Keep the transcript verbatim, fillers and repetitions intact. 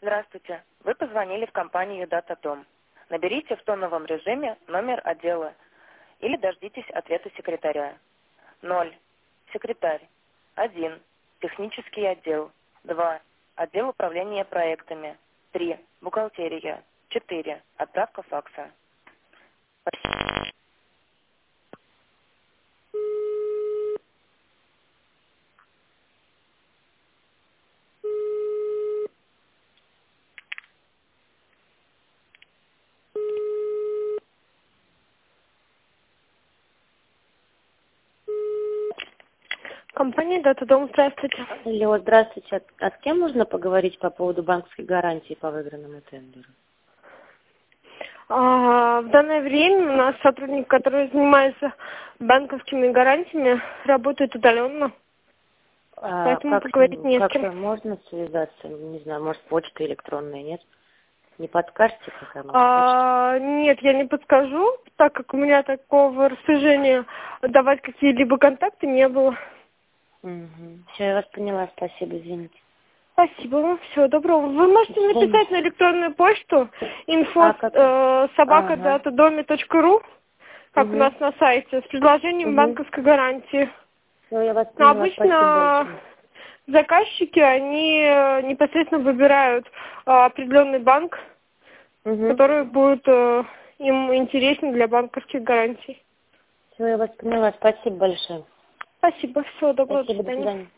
Здравствуйте. Вы позвонили в компанию «Датадом». Наберите в тоновом режиме номер отдела или дождитесь ответа секретаря. ноль. Секретарь. один. Технический отдел. два. Отдел управления проектами. три. Бухгалтерия. четыре. Отправка факса. Компания «Датадом», здравствуйте. Алло, здравствуйте. А а с кем можно поговорить по поводу банковской гарантии по выигранному тендеру? А, в данное время у нас сотрудник, который занимается банковскими гарантиями, работает удаленно, А поэтому как, поговорить не с как кем. можно связаться? Не знаю, может, почта электронная, нет? Не подскажете, какая может А, нет, я не подскажу, так как у меня такого распоряжения давать какие-либо контакты не было. Угу. Все, я вас поняла, спасибо, извините. Спасибо вам, всего доброго. Вы можете написать на электронную почту инфо А как? э, собака Ага. датадоме точка ру, как у Угу. нас на сайте, с предложением Угу. банковской гарантии. Все, я вас Но поняла, спасибо обычно большое. заказчики, они э, непосредственно выбирают э, определенный банк, Угу. который будет э, им интересен для банковских гарантий. Все, я вас поняла, спасибо большое. Спасибо, всего доброго, до Спасибо, до свидания. свидания.